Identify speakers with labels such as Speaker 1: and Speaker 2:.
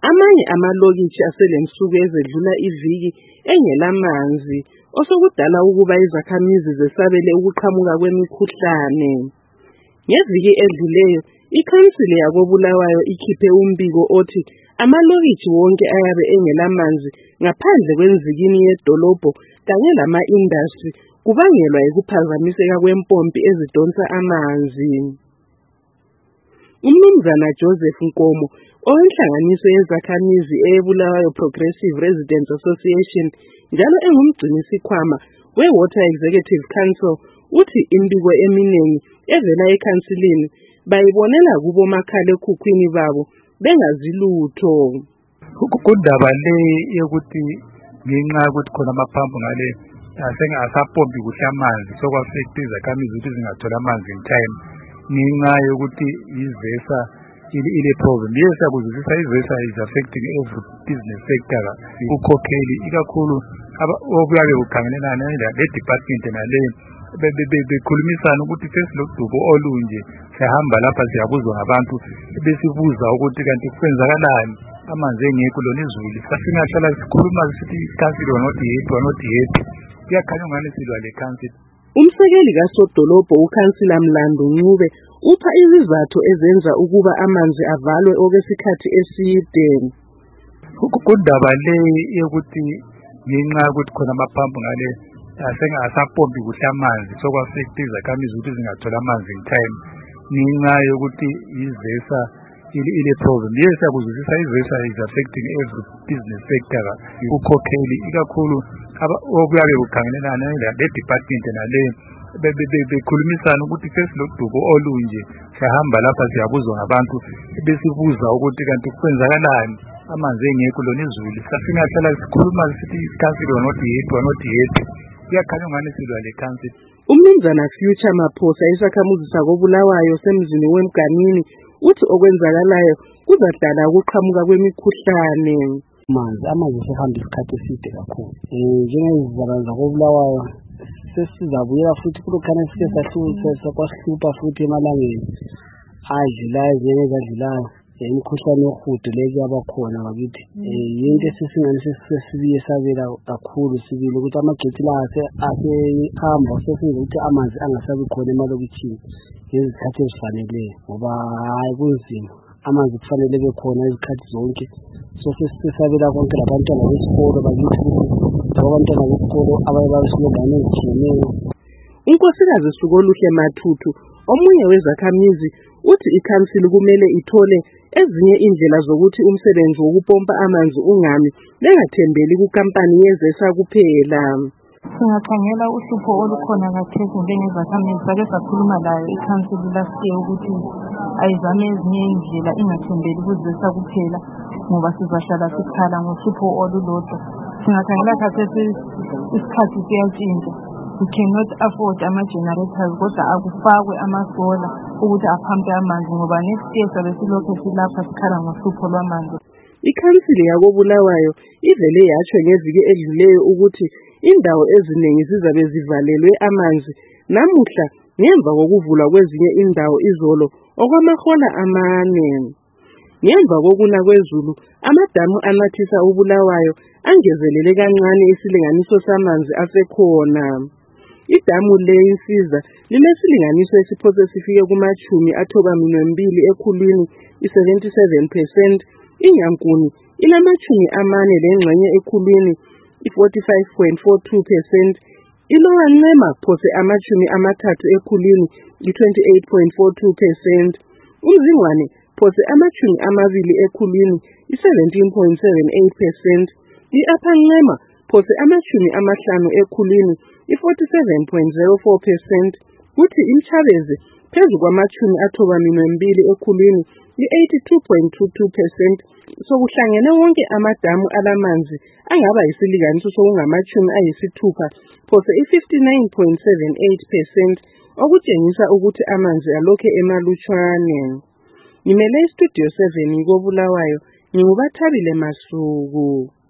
Speaker 1: Amanye amalokitshi aselensuku ezedlula iviki engelamanzi osokudala ukuba izakhamizi zesabele ukuqhamuka kwemikhuhlane. Ngeviki edluleyo, ikhansili yakoBulawayo ikhiphe umbiko othi amalokitshi wonke ayabe engelamanzi ngaphandle kwenzikini yedolobho kanye lama-industry kubangelwa yikuphazamiseka kwempompi ezidonsa amanzi. Umnumzana Joseph Nkomo, owenhlanganiso yezakhamizi eBulawayo Progressive Residents Association njalo engumgcinisikhwama we-Water Executive Council, uthi imbiko eminingi evela ekhansilini bayibonela kubomakhalekhukhwini babo bengazi lutho.
Speaker 2: Kundaba le yokuthi ngenxa yokuthi khona amaphampu ngale asengasapompi kuhle amanzi sokwafekta izakhamizi ukuthi zingathola amanzi in time ngenxa yokuthi izesa ile problem. Yes, akuzwisisa izesa is affecting every business sector ukhokheli ikakhulu okuyabe kukhangelelana le-department nale bekhulumisana ukuthi sesilodubo olunje sihamba lapha siyabuzwa ngabantu besibuza ukuthi kanti kwenzakalani amanzi engekho lona izulu singahlala sikhuluma sithi council not yet kuyakhanya ngani silwa le council.
Speaker 1: Umsekeli kasodolobho uKhansila Mlando Ncube upha izizathu ezenza ukuba amanzi avalwe okwesikhathi eside.
Speaker 2: Kundaba le yokuthi ngenxa yokuthi khona amaphampu ngale asengasapompi kuhle amanzi sokwafekta izakhamizi ukuthi zingathola amanzi in time ngenxa yokuthi izesa ile problem. Yes, akuzwisisa izesa is affecting every business sector ukhokheli ikakhulu okuyabe kukhangelelana le-department nale bekhulumisana ukuthi sesilodubo olunje sihamba lapha siyabuzwa ngabantu besibuza ukuthi kanti kwenzakalani amanzi engekho lona izulu singahlala sikhuluma sithi council not yet kuyakhanya ngani silwa le council.
Speaker 1: Umnumzana Future Maphosa, isakhamuzi sakoBulawayo semzini weMganini, uthi okwenzakalayo kuzadala ukuqhamuka kwemikhuhlane.
Speaker 3: Amanzi sehamba isikhathi eside kakhulu. Njengezizaba zakoBulawayo sesizabuyela futhi kulokhana sike sahlupha futhi emalangeni adlilayo njengezadlilayo imikhuhlane yohudo leki yabakhona bakithi. Yinto esisingane sesibiye sabela kakhulu sibili ukuthi amagetsi la asehamba sesenza ukuthi amanzi angasabi khona emalokitshini ngezikhathi ezifaneleyo ngoba hayi kunzima. Amanzi kufanele bekhona izikhathi zonke. So sesisabela konke labantwana besikolo bakithi abantwana besikolo abayebasilengane ezitshiyeneyo.
Speaker 1: Unkosikazi Sukoluhle Mathuthu, omunye wezakhamizi, uthi ikhansili kumele ithole ezinye indlela zokuthi umsebenzi wokupompa amanzi ungami bengathembeli kukampani yezesa kuphela.
Speaker 4: Singakhangela uhlupho olukhona kakhulu njengezakhamizi sake sakhuluma layo ikhansili last year ukuthi ayizame ezinye indlela ingathembeli kuzesa kuphela ngoba sizahlala sikhala ngohlupho olulodwa. Singakhangela khathesi isikhathi siyatshintsha. We cannot afford ama-generators kodwa akufakwe amasola ukuthi aphampe amanzi ngoba next year sabe silokhu silapha sikhala ngohlupho lwamanzi.
Speaker 1: Ikhansili yakoBulawayo ivele yatsho ngeviki edluleyo ukuthi indawo eziningi zizabe zivalelwe amanzi namuhla ngemva kokuvulwa kwezinye indawo izolo okwamahola amane. Ngemva kokuna kwezulu, amadamu anathisa uBulawayo angezelele kancane isilinganiso samanzi asekhona. Idamu leInsiza linesilinganiso esiphose sifike kuma-92 ekhulwini, i-77%, iNyankuni inama-40 ekhulwini, i-45.42%, iLower Ncema phose ama-30 ekhulwini, i-28.42%, uMzingwane phose ama-20 ekhulwini, i-17.78%, i-Upper Ncema phose ama-50 ekhulwini, i-47.04%, kuthi iMchabeze phezu kwama-92 ekhulwini, i-82.22%. Sokuhlangene wonke amadamu alamanzi angaba yisilinganiso sokungama-60 phose i-59.78%, okutshengisa ukuthi amanzi alokhe emalutshwane. Ngimele iStudio 7 koBulawayo, nginguBathabile Masuku.